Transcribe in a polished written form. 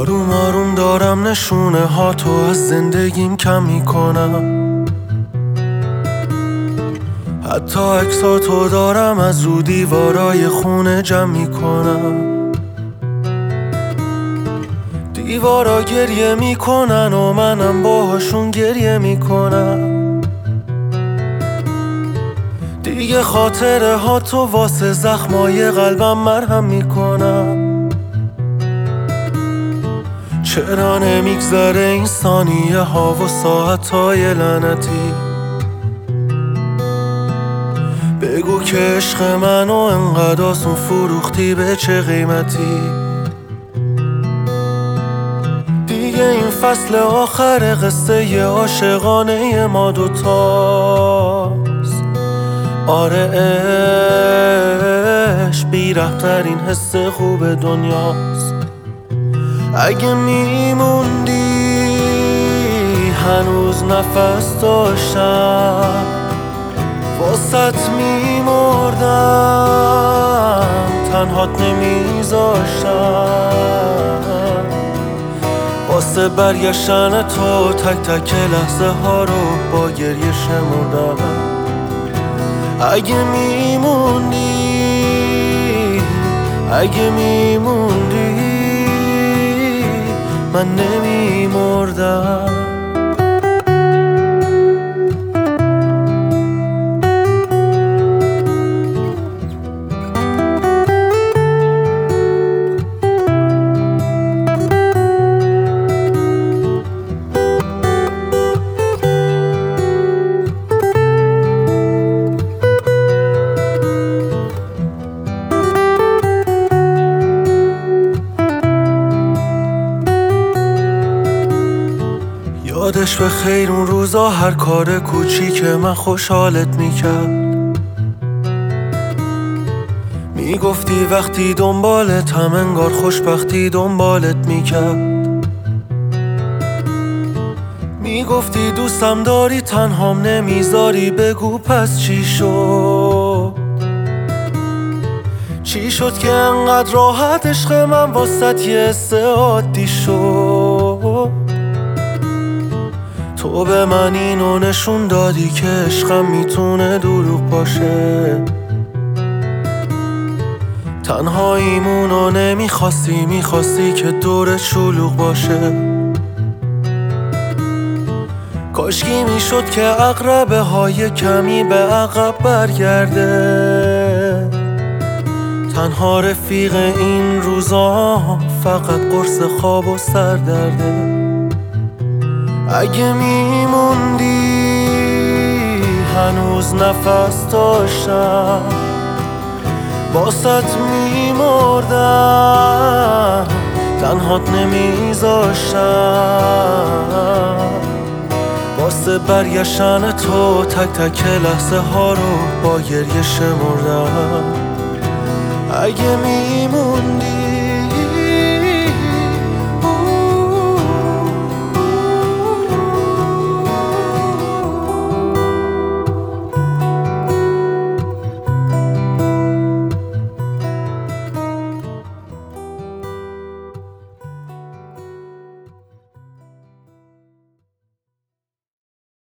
آروم آروم دارم نشونه ها تو از زندگیم کم میکنم. حتی عکساتو دارم از رو دیوارای خونه جمع میکنم. دیوارا گریه میکنن و منم باهاشون گریه میکنم. دیگه خاطره ها تو واسه زخمای قلبم مرهم میکنم. چرا نمیگذره این ثانیه ها و ساعت های لعنتی؟ بگو که عشق منو انقدر آسون فروختی به چه قیمتی؟ دیگه این فصل آخر قصه ی عاشقانه ما دوتاست. آره عشق بی‌رحم‌ترین حس خوب دنیاست. اگه میموندی هنوز نفس داشتم، واسط میمردم تنهات نمیذاشتم. واسه برگشتن تو تک تک لحظه ها رو با گریه شمردم. اگه میموندی من نمیمردم. یادش به خیر اون روزا هر کار کوچیک من خوشحالت میکرد. میگفتی وقتی دنبالتم انگار خوشبختی دنبالت میکرد. میگفتی دوستم داری تنهام نمیذاری، بگو پس چی شد؟ چی شد که انقدر راحت عشق من واسط یه حس عادی شد؟ تو به من اینو نشون دادی که عشقم میتونه دروغ باشه. تنهاییمونو نمیخواستی، میخواستی که دور شلوغ باشه. کاشکی میشد که عقربه های کمی به عقب برگرده. تنها رفیق این روزا فقط قرص خواب و سردرده. اگه میموندی هنوز نفس داشتم، واسط میمردم تنهات نمیذاشتم. واسه برگشتن تو تک تک لحظه ها رو با گریه شمردم. اگه میموندی